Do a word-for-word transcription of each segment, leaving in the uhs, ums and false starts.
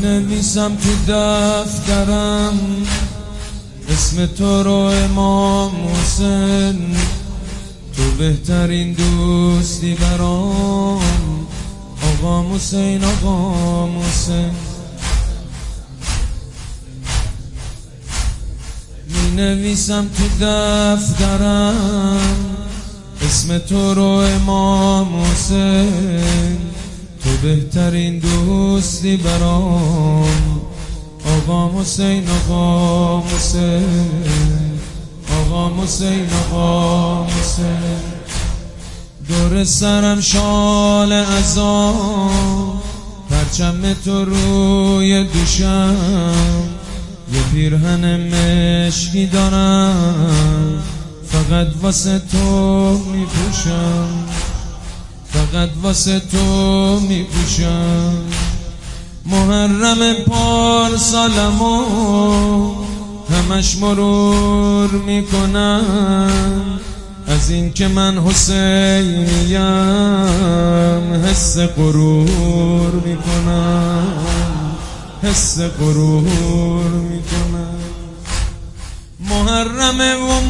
نویسم تو دفترم اسم تو رو امام حسین، تو بهترین دوستی برام آقا حسین آقا حسین. می نویسم تو دفترم اسم تو رو امام حسین، تو بهترین دوستی برام آقا حسین آقا حسین آقا حسین آقا حسین. دور سرم شال عزا، پرچم تو روی دوشم، یه پیرهن مشکی دارم فقط واسه تو میپوشم، فقط واسه تو میپوشم. محرم پارسالمو همش مرور میکنم، از این که من حسینیم حس غرور میکنم، حس غرور میکنم. محرم و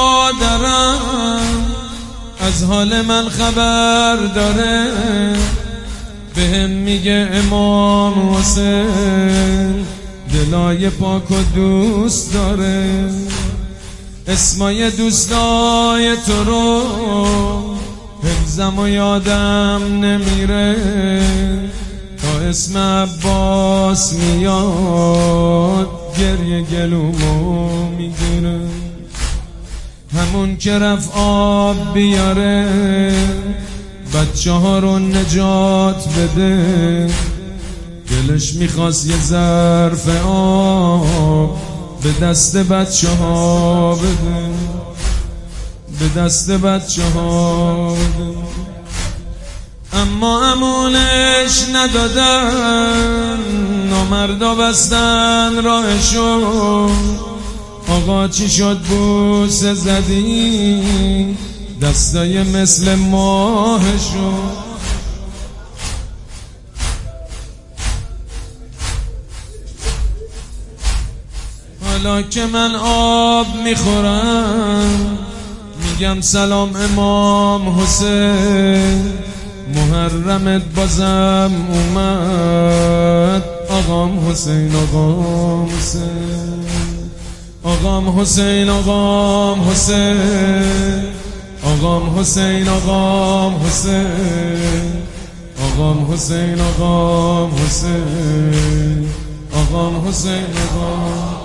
مادرم از حال من خبر داره، بهم میگه امام حسین دلای پاک و دوست داره. اسمای دوستای تو رو حفظم و یادم نمیره، تا اسم عباس میاد گریه گلومو میگیره. همون که رفت آب بیاره بچه ها رو نجات بده، دلش میخواست یه ظرف آب به دست بچه ها بده، به دست بچه ها بده. اما امونش ندادن، نامردا بستن راهشو. آقا چی شد بوسه زدی دستای مثل ماهشو؟ حالا که من آب میخورم میگم سلام امام حسین، محرمت بازم اومد آقام حسین آقام حسین آقام حسین آقام حسین آقام حسین آقام حسین آقام حسین آقام حسین آقام حسین آقام.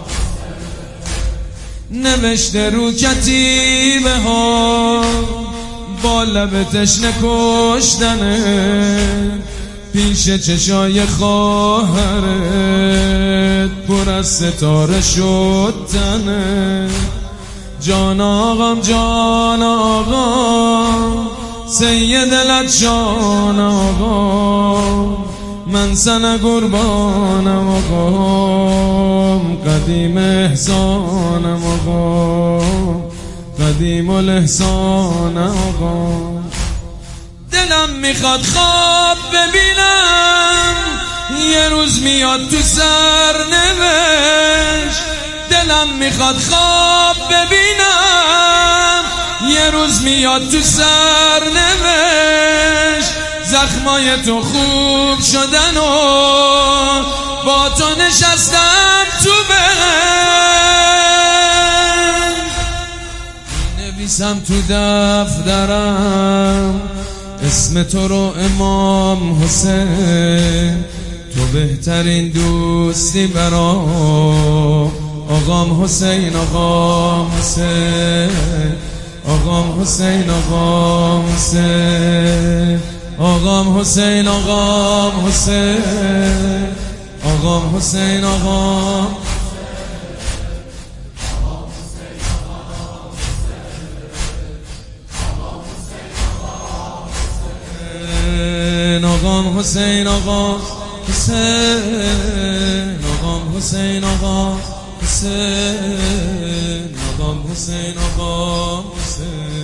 نوشته رو کتیبه ها با لب تشنه کشتنه، پیش چشای خواهرت پر از ستاره شد تنه. جان آقام جان آقام سید دلت جان آقام، من سن قربانم آقام، قدیم احسانم آقام، قدیم الاحسان آقام. دلم میخواد خواب ببینم یه روز میاد تو سرنوشت، دلم میخواد خواب ببینم یه روز میاد تو سرنوشت. زخمای تو خوب شدن و با تو نشستم تو بهشت. نویسم تو دفترم اسم تو رو امام حسین، تو بهترین دوستی برام آقام حسین آقام حسین آقام حسین آقام حسین آقام حسین آقام حسین آقام حسین آقام آقام حسین آقام حسین آقام حسین آقام حسین آقام حسین آقام حسین